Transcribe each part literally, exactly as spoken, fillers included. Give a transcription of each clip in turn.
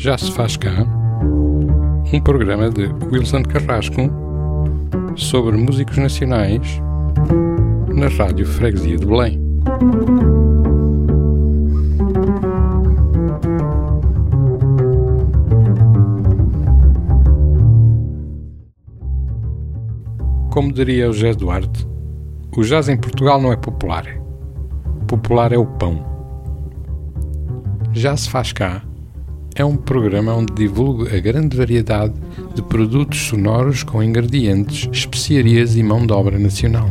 Já se faz cá um programa de Wilson Carrasco sobre músicos nacionais na Rádio Freguesia de Belém. Como diria o José Duarte, o jazz em Portugal não é popular. Popular é o pão. Já se faz cá é um programa onde divulgo a grande variedade de produtos sonoros com ingredientes, especiarias e mão de obra nacional.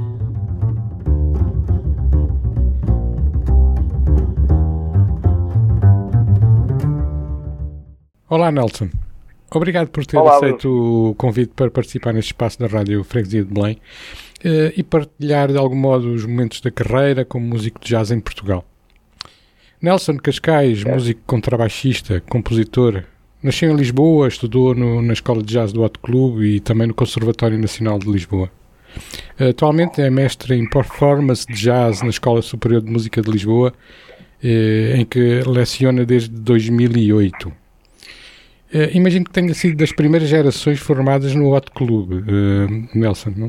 Olá, Nelson. Obrigado por ter Olá, aceito Lu. O convite para participar neste espaço da Rádio Freguesia de Belém uh, e partilhar de algum modo os momentos da carreira como músico de jazz em Portugal. Nelson Cascais, é. músico contrabaixista, compositor, nasceu em Lisboa, estudou no, na Escola de Jazz do Hot Club e também no Conservatório Nacional de Lisboa. Uh, atualmente é mestre em performance de jazz na Escola Superior de Música de Lisboa, uh, em que leciona desde dois mil e oito. Uh, imagino que tenha sido das primeiras gerações formadas no Hot Club, uh, Nelson, não?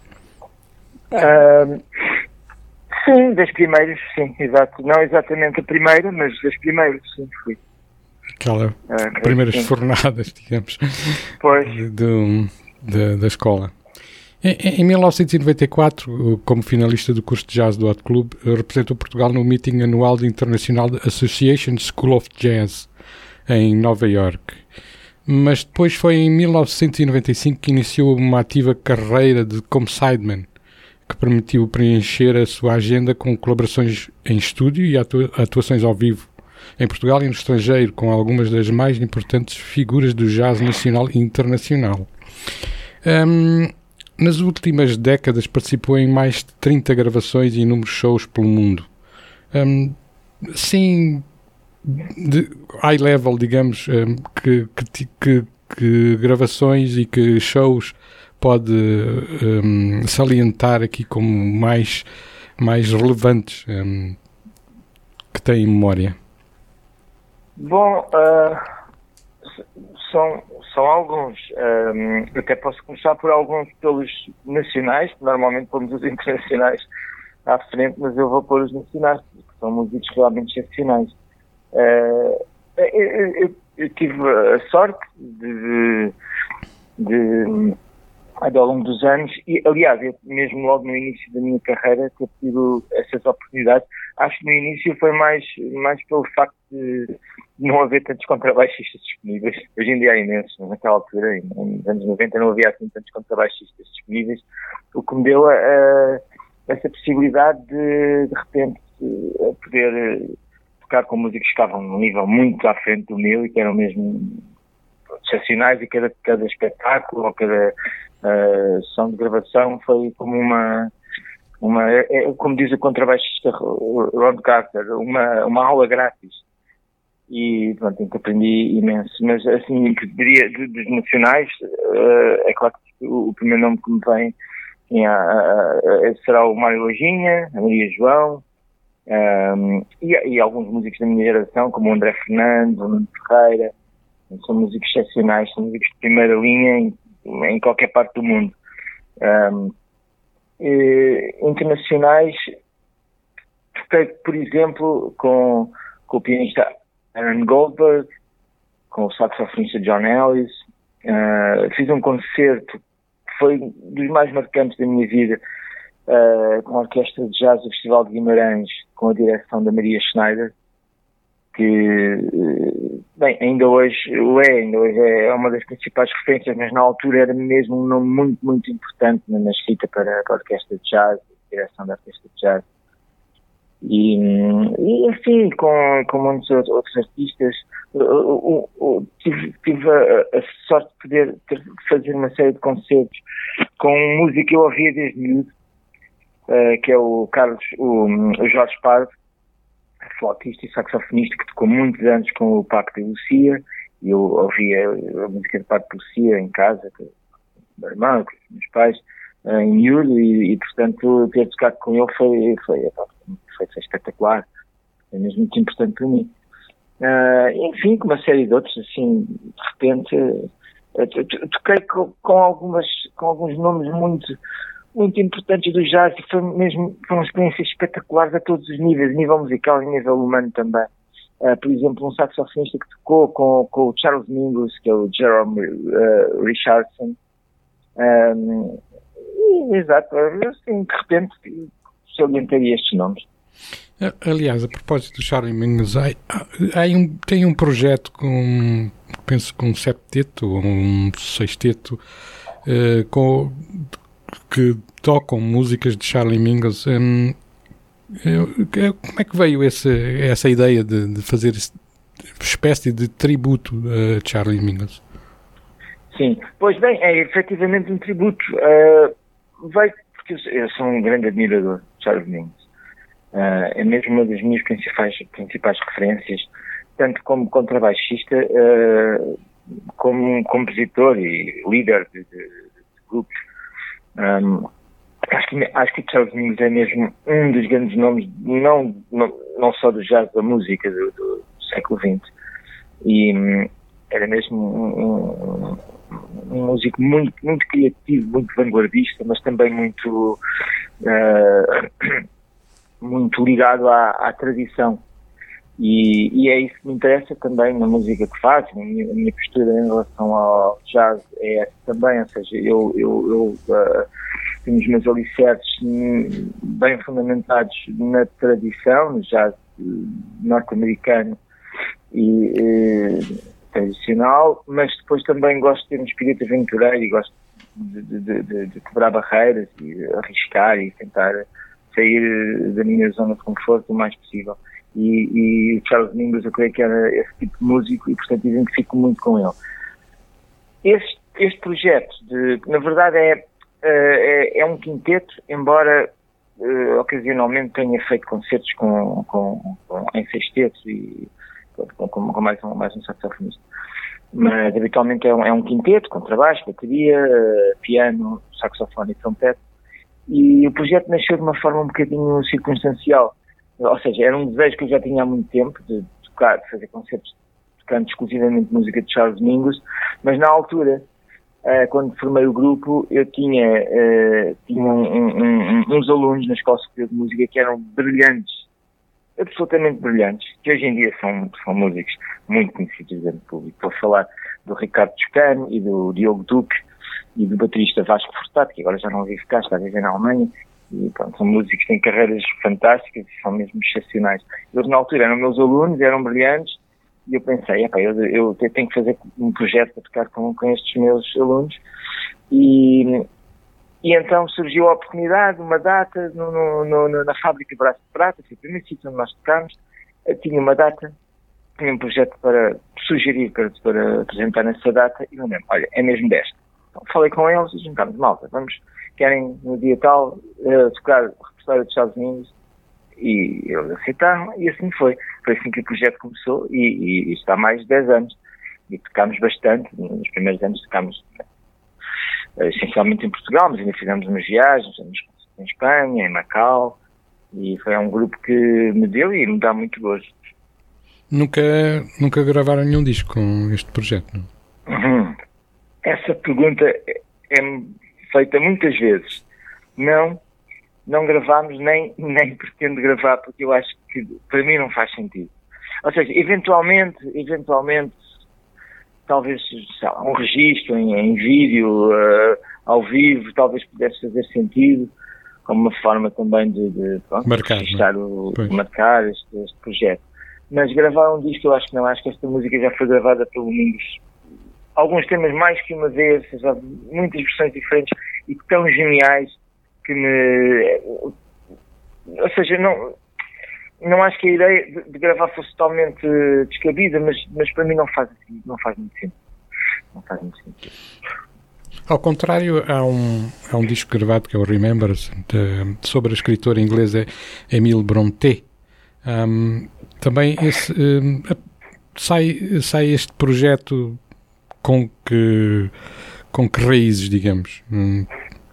Uh, sim, das primeiras, sim, exato. Não exatamente a primeira, mas das primeiras, sim, fui. Aquela, uh, primeiras sim. fornadas, digamos, pois. De, de, de, da escola. Em, em mil novecentos e noventa e quatro, como finalista do curso de jazz do Hot Club, representou Portugal no meeting anual da International Association School of Jazz, em Nova Iorque. Mas depois foi em mil novecentos e noventa e cinco que iniciou uma ativa carreira de como sideman, que permitiu preencher a sua agenda com colaborações em estúdio e atuações ao vivo em Portugal e no estrangeiro, com algumas das mais importantes figuras do jazz nacional e internacional. Um, nas últimas décadas participou em mais de trinta gravações e inúmeros shows pelo mundo. Um, sim... de high level, digamos, um, que, que, que, que gravações e que shows pode um, salientar aqui como mais, mais relevantes um, que tem em memória? Bom, uh, são, são alguns. Um, até posso começar por alguns pelos nacionais, que normalmente pomos os internacionais à frente, mas eu vou pôr os nacionais, porque são músicos realmente excepcionais. Uh, eu, eu, eu tive a sorte de, de, de, de ao longo dos anos, e aliás, eu, mesmo logo no início da minha carreira, ter tido essas oportunidades. Acho que no início foi mais, mais pelo facto de não haver tantos contrabaixistas disponíveis. Hoje em dia há imensos, naquela altura, nos anos noventa, não havia assim tantos contrabaixistas disponíveis, o que me deu a, a, essa possibilidade de, de repente, a poder tocar com músicos que estavam num nível muito à frente do meu e que eram mesmo excepcionais, e cada, cada espetáculo ou cada uh, sessão de gravação foi como uma, uma é, como diz o contrabaixista Ron Carter, uma, uma aula grátis. E pronto, que aprendi imenso. Mas assim, que diria dos nacionais, uh, é claro que o, o primeiro nome que me vem é, uh, uh, será o Mário Lojinha, a Maria João, Um, e, e alguns músicos da minha geração, como o André Fernandes, o Nuno Ferreira. São músicos excepcionais, são músicos de primeira linha em, em qualquer parte do mundo. Um, e, internacionais, toquei, por exemplo, com, com o pianista Aaron Goldberg, com o saxofonista John Ellis. Uh, fiz um concerto que foi dos mais marcantes da minha vida, Uh, com a Orquestra de Jazz do Festival de Guimarães, com a direção da Maria Schneider, que, uh, bem, ainda hoje o é, ainda hoje é uma das principais referências, mas na altura era mesmo um nome muito, muito importante na escrita para a Orquestra de Jazz, a direção da Orquestra de Jazz. E, e assim, com, com muitos outros artistas, uh, uh, uh, uh, tive, tive a, a sorte de poder ter, fazer uma série de concertos com um músico que eu ouvia desde miúdo, Uh, que é o Carlos, o, o Jorge Pardo, flautista e saxofonista, que tocou muitos anos com o Paco de Lucia, e eu ouvia a música de Paco de Lucia em casa, com o meu irmão, com os meus pais, uh, em miúdo, e, e portanto ter tocado com ele foi, foi, foi, foi espetacular, é mesmo muito importante para mim. Uh, enfim, com uma série de outros, assim, de repente, uh, toquei com, com, algumas, com alguns nomes muito, muito importantes do jazz e foi mesmo, foram experiências espetaculares a todos os níveis, nível musical e nível humano também. Uh, por exemplo, um saxofonista que tocou com, com o Charles Mingus, que é o Jerome uh, Richardson. Um, e, exato, assim, de repente, salientaria estes nomes. Aliás, a propósito do Charlie Mingus, há, há um, tem um projeto com, penso com um septeto ou um sexteto uh, com, que tocam músicas de Charlie Mingus. Um, como é que veio esse, essa ideia de, de fazer essa espécie de tributo a Charlie Mingus? Sim, pois bem, é efetivamente um tributo. Uh, veio porque eu sou um grande admirador de Charlie Mingus. Uh, é mesmo uma das minhas principais, principais referências, tanto como contrabaixista, uh, como compositor e líder de, de, de grupos. Um, acho, que, acho que Charles Mingus é mesmo um dos grandes nomes, não, não, não só do jazz, da música do, do século vinte. E um, era mesmo um, um, um músico muito, muito criativo, muito vanguardista, mas também muito... Uh, muito ligado à, à tradição e, e é isso que me interessa também na música que faço. A minha, a minha postura em relação ao jazz é essa também, ou seja, eu, eu, eu uh, tenho os meus alicerces bem fundamentados na tradição, no jazz norte-americano e uh, tradicional, mas depois também gosto de ter um espírito aventureiro e gosto de, de, de, de quebrar barreiras e arriscar e tentar sair da minha zona de conforto o mais possível. E, e Charles Mingus, eu creio que era esse tipo de músico e, portanto, identifico muito com ele. Este, este projeto, de, na verdade, é, é, é um quinteto, embora uh, ocasionalmente tenha feito concertos com, com, com, em sextetos e com, com, com mais, um, mais um saxofonista. Mas, habitualmente, é um, é um quinteto, com trabalho, bateria, uh, piano, saxofone e trompete. E o projeto nasceu de uma forma um bocadinho circunstancial. Ou seja, era um desejo que eu já tinha há muito tempo, de tocar, de fazer concertos tocando exclusivamente música de Charles Mingus, mas na altura, quando formei o grupo, eu tinha, tinha um, um, uns alunos na Escola Superior de Música que eram brilhantes, absolutamente brilhantes, que hoje em dia são, são músicos muito conhecidos dentro do público. Estou a falar do Ricardo Toscano e do Diogo Duque, e do baterista Vasco Furtado, que agora já não vive cá, está a viver na Alemanha, e pronto, são músicos que têm carreiras fantásticas e são mesmo excepcionais. Eles na altura eram meus alunos, eram brilhantes, e eu pensei, epá, eu, eu tenho que fazer um projeto para tocar com, com estes meus alunos, e, e então surgiu a oportunidade, uma data, no, no, no, na fábrica de Braço de Prata, foi o primeiro sítio onde nós tocámos, tinha uma data, tinha um projeto para sugerir, para, para apresentar nessa data, e eu lembro, olha, é mesmo desta. Então, falei com eles e juntámos, malta, vamos, querem no dia tal uh, tocar o repertório de Charles Mingus, e eles aceitaram e assim foi. Foi assim que o projeto começou e, e, e está há mais de dez anos. E tocámos bastante, nos primeiros anos tocámos uh, essencialmente em Portugal, mas ainda fizemos umas viagens em Espanha, em Macau, e foi um grupo que me deu e me dá muito gosto. Nunca, nunca gravaram nenhum disco com este projeto, não? Uhum. Essa pergunta é feita muitas vezes. Não, não gravámos, nem, nem pretendo gravar, porque eu acho que para mim não faz sentido. Ou seja, eventualmente, eventualmente, talvez lá, um registro em, em vídeo, uh, ao vivo, talvez pudesse fazer sentido, como uma forma também de, de pronto, marcar, registrar o, marcar este, este projeto. Mas gravar um disco, eu acho que não. Acho que esta música já foi gravada pelo Mingus alguns temas mais que uma vez, já, muitas versões diferentes e tão geniais que me... Ou seja, não, não acho que a ideia de, de gravar fosse totalmente descabida, mas, mas para mim não faz, não faz muito sentido. Não faz muito sentido. Ao contrário, há um, há um disco gravado que é o Remembrance, de, sobre a escritora inglesa Emile Brontë. Um, também esse, um, sai, sai este projeto com que, com que raízes, digamos? Hum.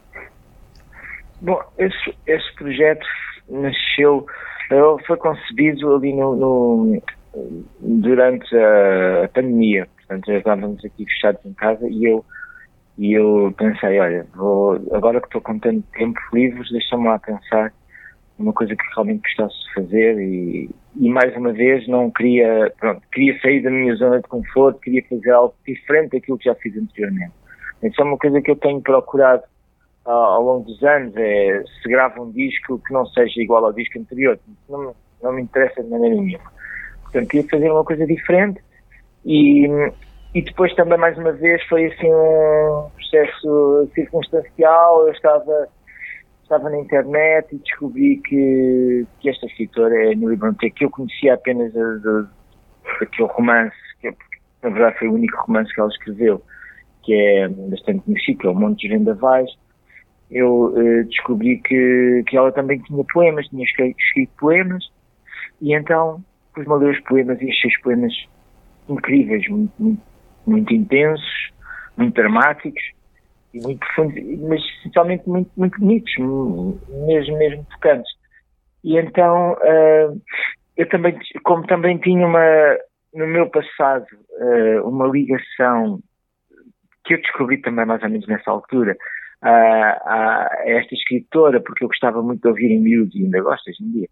Bom, esse, esse projeto nasceu, foi concebido ali no, no durante a, a pandemia. Portanto, já estávamos aqui fechados em casa e eu, e eu pensei, olha, vou, agora que estou com tanto tempo livre, deixa-me lá pensar uma coisa que realmente gostasse de fazer e, e mais uma vez não queria, pronto, queria sair da minha zona de conforto, queria fazer algo diferente daquilo que já fiz anteriormente. Isso é uma coisa que eu tenho procurado uh, ao longo dos anos, é se grava um disco que não seja igual ao disco anterior, não, não me interessa de maneira nenhuma. Portanto, queria fazer uma coisa diferente e, e depois também mais uma vez foi assim um processo circunstancial, eu estava Estava na internet e descobri que, que esta escritora é a Emily Brontë, que eu conhecia apenas daquele romance, que na verdade foi o único romance que ela escreveu, que é bastante conhecido, que é O Monte dos Vendavais. Eu uh, descobri que, que ela também tinha poemas, tinha escrito, escrito poemas, e então pus-me a ler os poemas e achei os poemas incríveis, muito, muito, muito intensos, muito dramáticos, e muito profundos, mas essencialmente muito, muito bonitos, mesmo, mesmo tocantes. E então, uh, eu também, como também tinha uma, no meu passado, uh, uma ligação, que eu descobri também mais ou menos nessa altura, uh, a esta escritora, porque eu gostava muito de ouvir em miúdos, e ainda gosto hoje em dia,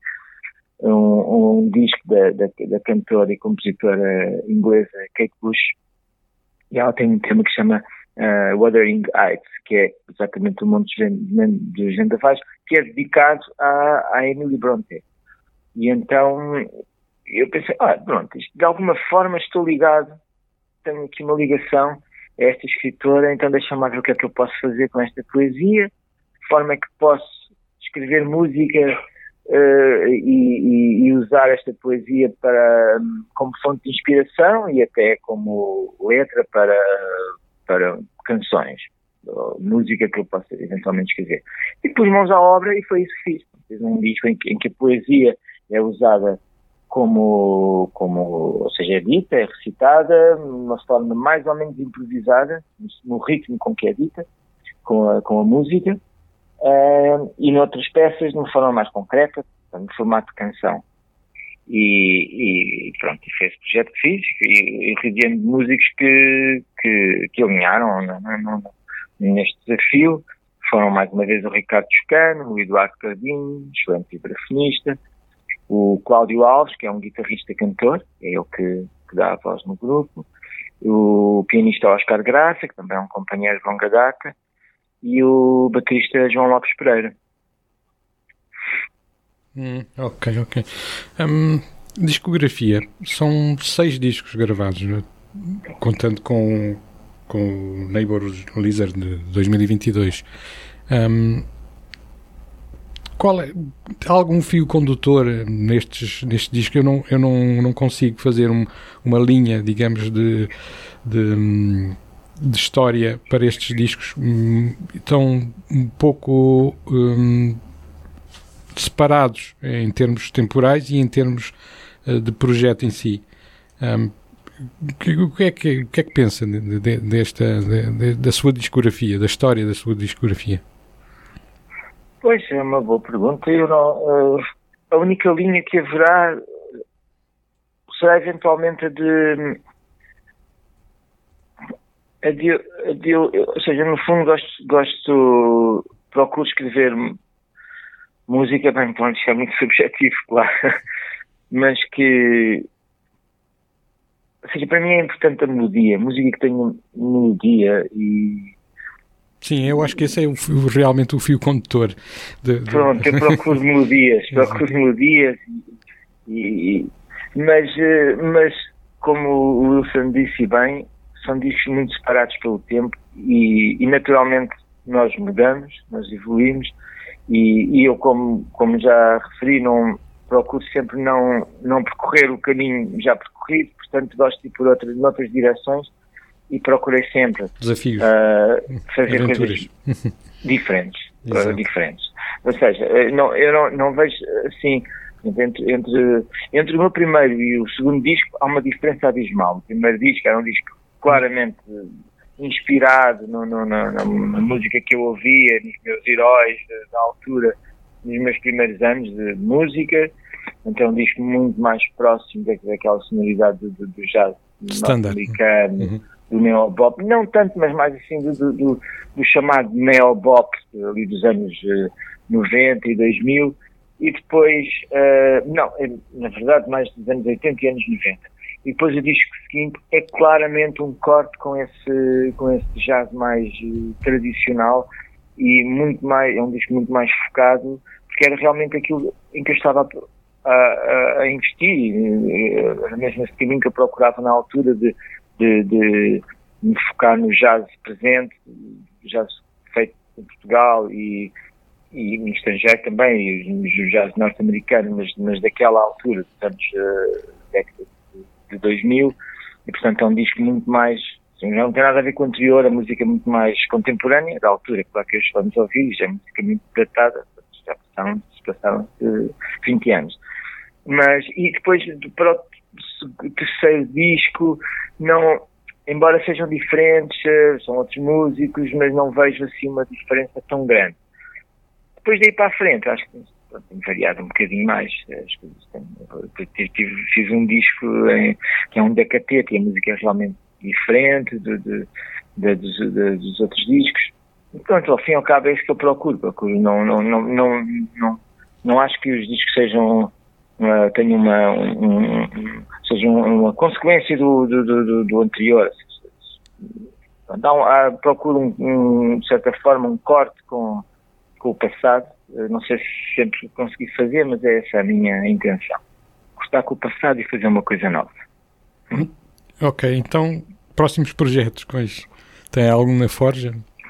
um, um disco da, da, da cantora e compositora inglesa Kate Bush, e ela tem um tema que se chama Uh, Wuthering Heights, que é exatamente o Monte dos Vendavais, que é dedicado à, à Emily Brontë. E então eu pensei, ah, pronto, isto, de alguma forma estou ligado, tenho aqui uma ligação a esta escritora, então deixa-me ver o que é que eu posso fazer com esta poesia, de forma é que posso escrever música uh, e, e, e usar esta poesia para, como fonte de inspiração e até como letra para para canções, música que eu possa eventualmente escrever. E pus mãos à obra e foi isso que fiz. Fiz um disco em que, em que a poesia é usada como, como, ou seja, é dita, é recitada, de uma forma mais ou menos improvisada, no ritmo com que é dita, com a, com a música, uh, e noutras peças de uma forma mais concreta, no formato de canção. E, e pronto, e foi esse projeto que fiz e, e rodeando de músicos que, que, que alinharam no, no, no, neste desafio. Foram mais uma vez o Ricardo Toscano, o Eduardo Cardinho, excelente vibrafonista, o Cláudio Alves, que é um guitarrista-cantor, é ele que, que dá a voz no grupo, o pianista Oscar Graça, que também é um companheiro de longa data, e o baterista João Lopes Pereira. Hum, ok, ok. Um, discografia. São seis discos gravados, né? Contando com, com o Neighbor Lizard de dois mil e vinte e dois. Um, qual é, há algum fio condutor nestes, neste disco? Eu não, eu não, não consigo fazer um, uma linha, digamos, de, de, de história para estes discos. Estão um pouco... Um, separados em termos temporais e em termos uh, de projeto em si. Um, o, que é que, o que é que pensa de, de, desta, de, de, da sua discografia, da história da sua discografia? Pois, é uma boa pergunta. Eu não, uh, a única linha que haverá será eventualmente a de, a de, a de ou seja, no fundo gosto, gosto procuro escrever música, bem, pronto, isto é muito subjetivo, claro, mas que, ou seja, para mim é importante a melodia, música que tenha melodia e... Sim, eu acho que esse é o, realmente o fio condutor. De, de... Pronto, eu procuro melodias, procuro melodias, e, e, mas, mas, como o Wilson disse bem, são discos muito separados pelo tempo e, e naturalmente nós mudamos, nós evoluímos. E, e eu, como, como já referi, não, procuro sempre não, não percorrer o caminho já percorrido, portanto gosto de ir por outras, outras direções e procurei sempre desafios, uh, fazer aventuras coisas diferentes, uh, diferentes. Ou seja, não, eu não, não vejo assim, entre, entre, entre o meu primeiro e o segundo disco há uma diferença abismal. O primeiro disco era um disco claramente inspirado no, no, na, na música que eu ouvia, nos meus heróis da altura, nos meus primeiros anos de música, Então é um disco muito mais próximo da, daquela sonoridade do, do, do jazz norte-americano, uhum. do neo-bop, não tanto, mas mais assim do, do, do, do chamado neo-bop ali dos anos uh, noventa e dois mil, e depois, uh, não, na verdade mais dos anos oitenta e anos noventa. E depois o disco seguinte é claramente um corte com esse, com esse jazz mais uh, tradicional e muito mais, é um disco muito mais focado, porque era realmente aquilo em que eu estava a, a, a investir, era mesmo esse caminho que eu procurava na altura de, de, de me focar no jazz presente, jazz feito em Portugal e, e no estrangeiro também, e o jazz norte-americano, mas, mas daquela altura, dos anos uh, década de dois mil, e portanto é um disco muito mais, assim, não tem nada a ver com o anterior, a música é muito mais contemporânea da altura, claro que hoje vamos ouvir, já é música muito datada, já passaram, passaram uh, vinte anos. Mas, e depois para o terceiro disco, não, embora sejam diferentes, são outros músicos, mas não vejo assim uma diferença tão grande. Depois daí para a frente, acho que tem variado um bocadinho mais. As coisas têm, tive, fiz um disco em, que é um decatete, e a música é realmente diferente de, de, de, de, de, dos outros discos. E pronto, ao fim e ao cabo é isso que eu procuro. procuro não, não, não, não, não, não acho que os discos sejam uma, tenham uma, um, um, sejam uma consequência do, do, do, do anterior. Então, há, procuro, um, um, de certa forma, um corte com, com o passado. Não sei se sempre consegui fazer, mas é essa a minha intenção. Cortar com o passado e fazer uma coisa nova. Hum. Ok, então, próximos projetos, quais? Tem algum na forja?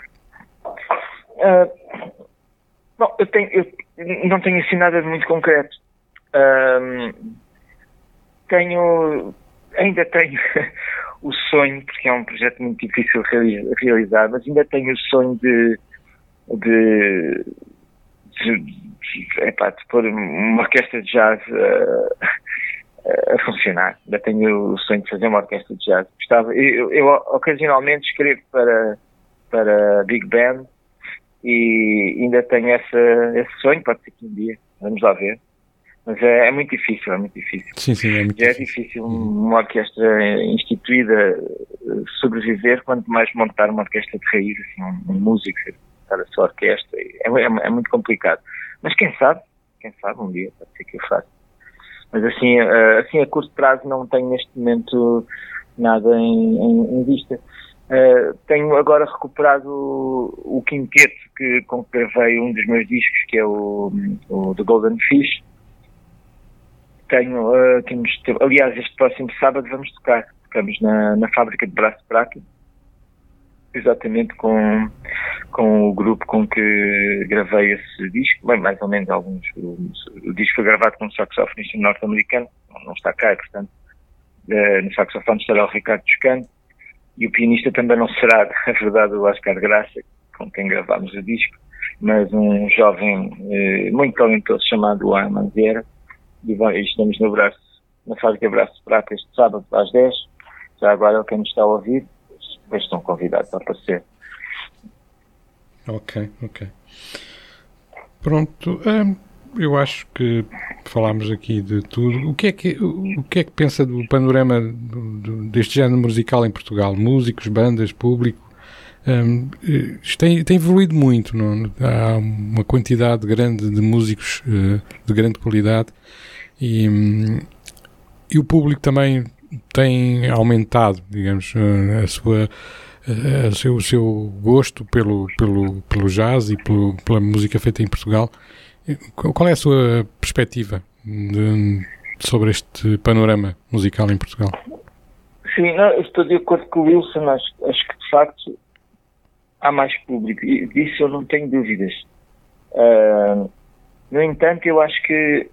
Uh, bom, eu, tenho, eu não tenho assim nada de muito concreto. Uh, tenho, ainda tenho o sonho, porque é um projeto muito difícil de realizar, mas ainda tenho o sonho de, de De, de, epá, de pôr uma orquestra de jazz uh, a funcionar. Ainda tenho o sonho de fazer uma orquestra de jazz. Gostava, eu, eu ocasionalmente escrevo para, para Big Band e ainda tenho essa, esse sonho, pode ser que um dia, vamos lá ver. Mas é, é muito difícil, é muito difícil. Sim, sim, é muito Já difícil. é difícil uma orquestra instituída sobreviver, quanto mais montar uma orquestra de raiz, assim, um, um músico, a sua orquestra, é, é, é muito complicado. Mas quem sabe, quem sabe um dia, pode ser que eu faça. Mas assim, assim a curto prazo não tenho neste momento nada em, em, em vista. Uh, tenho agora recuperado o, o quinteto que, com que gravei um dos meus discos, que é o, o The Golden Fish. Tenho, uh, temos, aliás, este próximo sábado vamos tocar. Tocamos na, na fábrica de Braço de Prata, exatamente com, com o grupo com que gravei esse disco, bem, mais ou menos alguns. O, o disco foi gravado com um saxofonista norte-americano, não está cá, e, portanto, uh, no saxofone estará o Ricardo Toscano, e o pianista também não será, na verdade, o Oscar Graça, com quem gravámos o disco, mas um jovem uh, muito talentoso chamado Juan Manziera, e estamos no braço, na fábrica Braço de Prata este sábado às dez, já agora quem nos está a ouvir, depois estão convidados a aparecer. Ok, ok. Pronto, hum, eu acho que falámos aqui de tudo. O que é que, o que, é que pensa do panorama do, do, deste género musical em Portugal? Músicos, bandas, público? Hum, isto tem, tem evoluído muito, não? Há uma quantidade grande de músicos uh, de grande qualidade e, um, e o público também tem aumentado, digamos, uh, a sua Uh, o, seu, o seu gosto pelo, pelo, pelo jazz e pelo, pela música feita em Portugal. Qual é a sua perspectiva de, sobre este panorama musical em Portugal? Sim, não, eu estou de acordo com o Wilson, acho, acho que de facto há mais público, e disso eu não tenho dúvidas. Uh, no entanto, eu acho que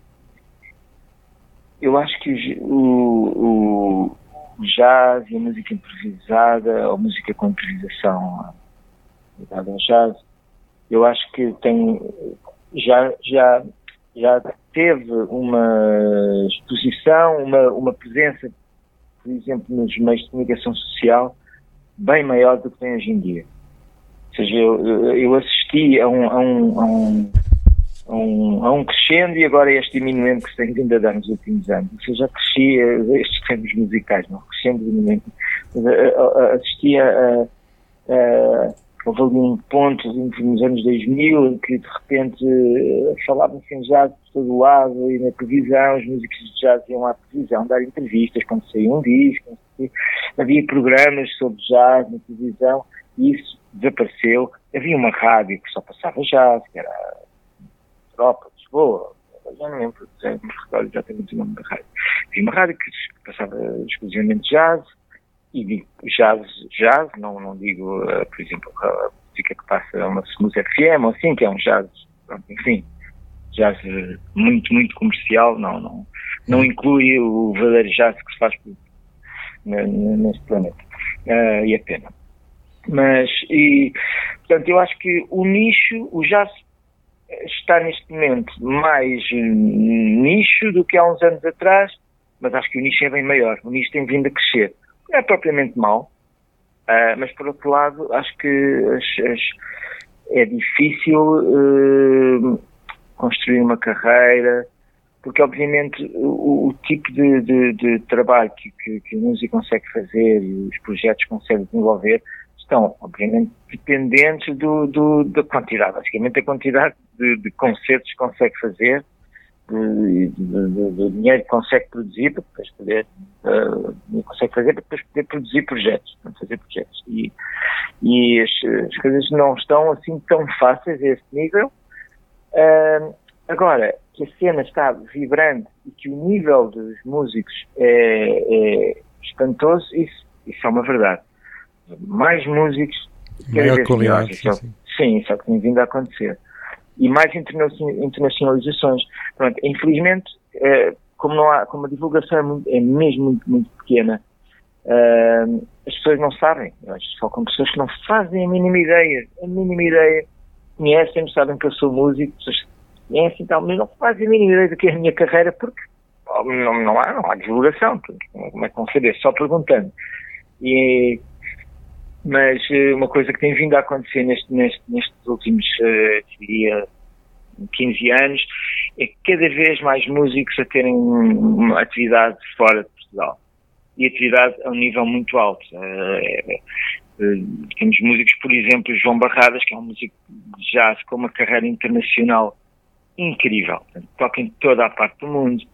eu acho que o, o o jazz e a música improvisada, ou música com improvisação ligada ao jazz, eu acho que tem, já, já, já teve uma exposição, uma, uma presença, por exemplo, nos meios de comunicação social, bem maior do que tem hoje em dia. Ou seja, eu, eu assisti a um, a um, a um, a um, a um crescendo e agora este diminuendo que se tem vindo a dar nos últimos anos. Eu já crescia estes termos musicais, não? Crescendo, diminuendo. Assistia a, a, houve ali um ponto nos anos dois mil em que de repente falava-se em jazz por todo o lado e na televisão, os músicos de jazz iam à televisão dar entrevistas quando saía um disco, havia programas sobre jazz na televisão e isso desapareceu. Havia uma rádio que só passava jazz, que era Europa, Lisboa, já não lembro, já não me recordo exatamente o nome da rádio. Havia uma rádio que passava exclusivamente jazz, e digo jazz, jazz, não, não digo, uh, por exemplo, a música que passa uma Smooth F M, ou assim, que é um jazz, pronto, enfim, jazz muito, muito comercial, não, não, não inclui o verdadeiro jazz que se faz neste planeta, uh, e é pena. Mas, e, portanto, eu acho que o nicho, o jazz está neste momento mais nicho do que há uns anos atrás, mas acho que o nicho é bem maior, o nicho tem vindo a crescer. Não é propriamente mau, uh, mas por outro lado acho que as, as, é difícil uh, construir uma carreira, porque obviamente o, o tipo de, de, de trabalho que, que, que a música consegue fazer e os projetos que consegue desenvolver estão obviamente dependentes do, do, da quantidade, basicamente a quantidade de, de concertos que consegue fazer, de, de, de, de dinheiro que consegue produzir para depois poder uh, consegue fazer para depois poder produzir projetos, para fazer projetos e, e as, as coisas não estão assim tão fáceis a esse nível. Uh, agora que a cena está vibrante e que o nível dos músicos é, é espantoso, isso, isso é uma verdade. Mais músicos, maior qualidade, sim, sim. Sim, isso é o que tem vindo a acontecer. E mais internacionalizações. Pronto, infelizmente, eh, como, não há, como a divulgação é, muito, é mesmo muito, muito pequena, eh, as pessoas não sabem. Eu acho que só com pessoas que não fazem a mínima ideia, a mínima ideia, conhecem-me, sabem que eu sou músico, pessoas conhecem tal, mas não fazem a mínima ideia do que é a minha carreira, porque não, não, há, não há divulgação. Como é que vão saber? Só perguntando. E... Mas uma coisa que tem vindo a acontecer neste, neste, nestes últimos, uh, diria, quinze anos, é cada vez mais músicos a terem uma atividade fora de Portugal. E atividade a um nível muito alto. Uh, uh, temos músicos, por exemplo, João Barradas, que é um músico de jazz com uma carreira internacional incrível. Portanto, toca em toda a parte do mundo.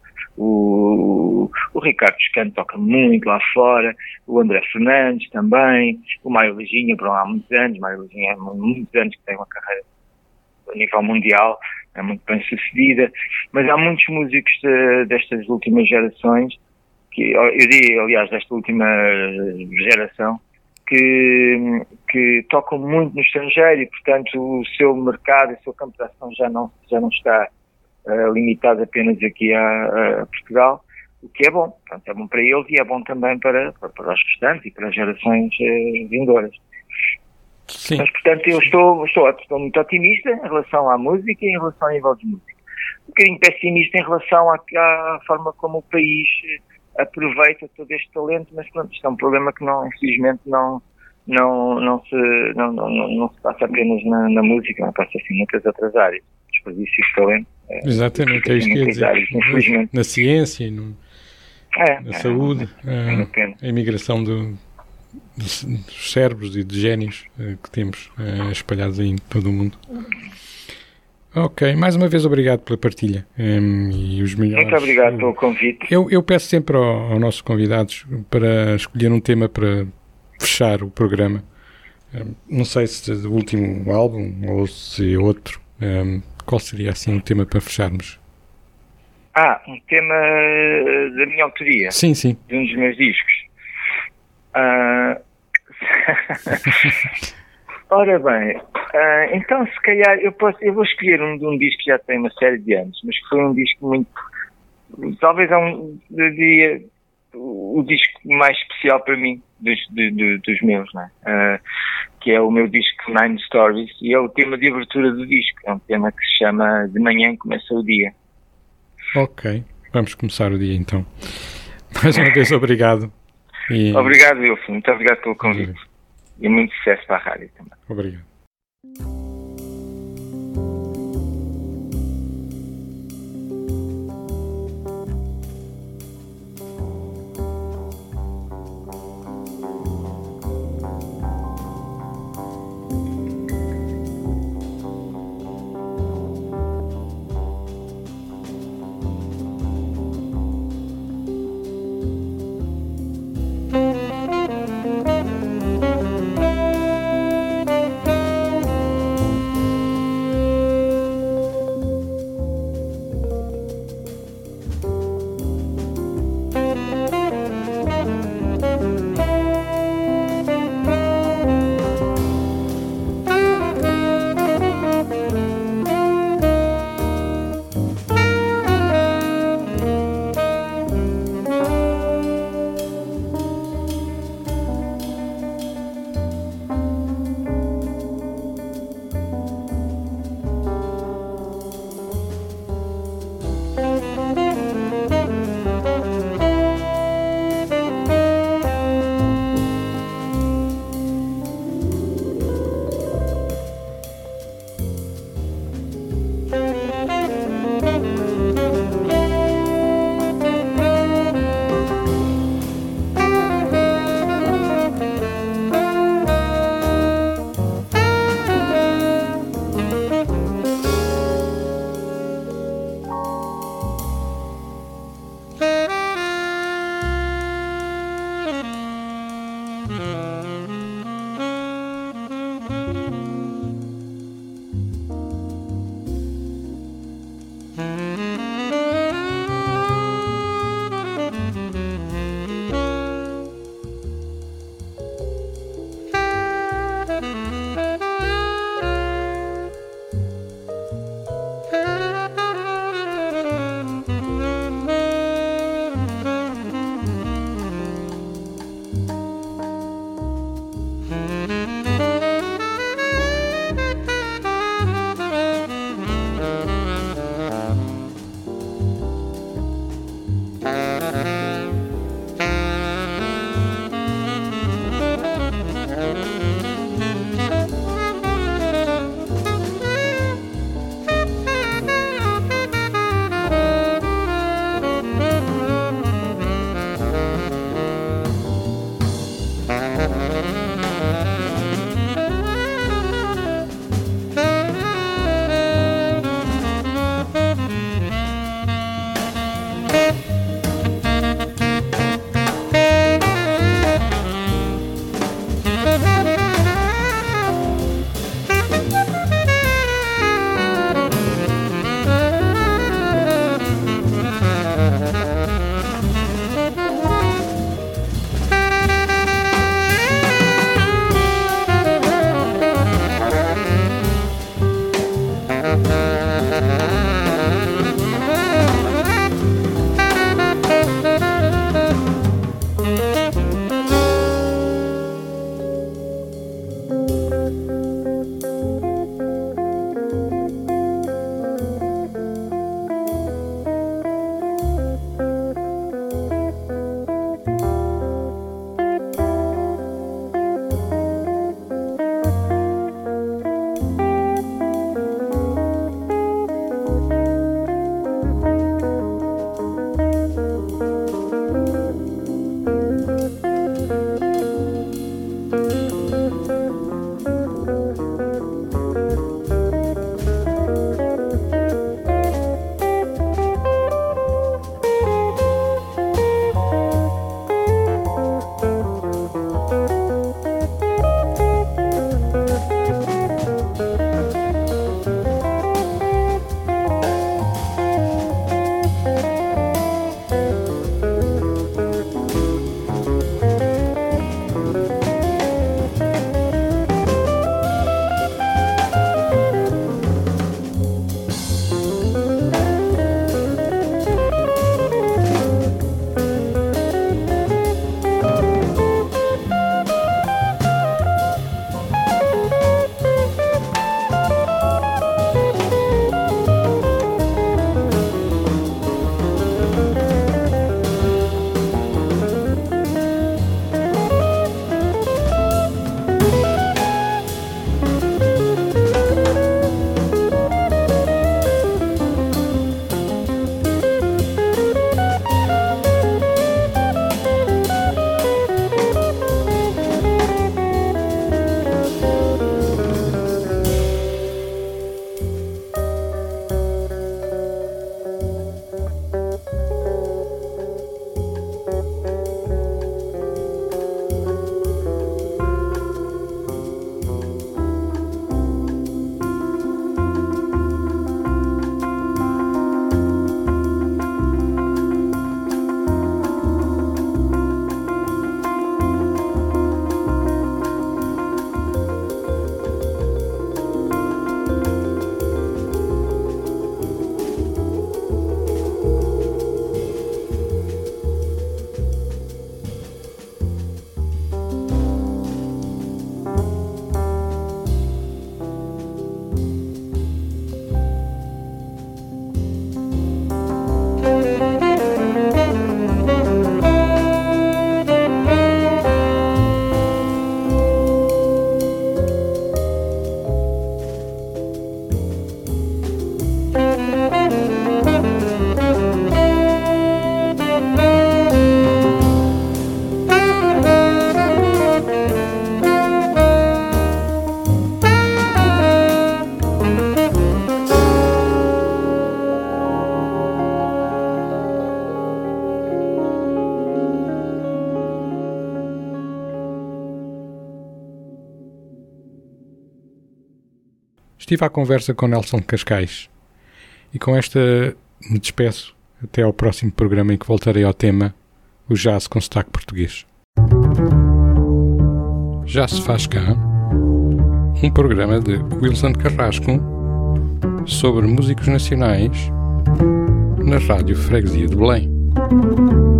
O, o Ricardo Toscano toca muito lá fora, o André Fernandes também, o Mário Leginha, por há muitos anos, o Mário Leginha há muitos anos que tem uma carreira a nível mundial, é muito bem sucedida, mas há muitos músicos de, destas últimas gerações, que eu diria, aliás, desta última geração, que, que tocam muito no estrangeiro e, portanto, o seu mercado, o seu campo de ação já não, já não está Uh, limitado apenas aqui a, a Portugal, o que é bom. Portanto, é bom para eles e é bom também para, para, para os restantes e para as gerações uh, vindouras. Sim. Mas, portanto, eu estou, estou, estou muito otimista em relação à música e em relação ao nível de música. Um bocadinho pessimista em relação à, à forma como o país aproveita todo este talento, mas pronto, isto é um problema que não, infelizmente não, não, não, se, não, não, não, não se passa apenas na, na música, não passa assim em muitas outras áreas. Desperdício de talento. É, exatamente, é isto que ia dizer. Áreas, infelizmente. Na ciência, no, é, na é, saúde, é, é a, a imigração do, dos, dos cérebros e de génios uh, que temos uh, espalhados aí em todo o mundo. Ok, mais uma vez obrigado pela partilha um, e os melhores. Muito obrigado pelo convite. Eu, eu peço sempre ao, aos nossos convidados para escolher um tema para fechar o programa. Um, não sei se o último álbum ou se outro. Um, qual seria assim um tema para fecharmos? Ah, um tema da minha autoria. Sim, sim. De um dos meus discos. Uh... Ora bem, uh, então se calhar eu, posso, eu vou escolher um de um disco que já tem uma série de anos, mas que foi um disco muito... Talvez é um, eu diria, o disco mais especial para mim dos, de, de, dos meus, não é? Uh, que é o meu disco Nine Stories, e é o tema de abertura do disco. É um tema que se chama De Manhã Começa o Dia. Ok, vamos começar o dia então. Mais uma vez, obrigado. E... Obrigado, Wilson. Muito obrigado pelo convite. Obrigado. E muito sucesso para a rádio também. Obrigado. estive à conversa com Nelson Cascais. E com esta me despeço até ao próximo programa em que voltarei ao tema o jazz com sotaque português. Já se faz cá um programa de Wilson Carrasco sobre músicos nacionais na Rádio Freguesia de Belém.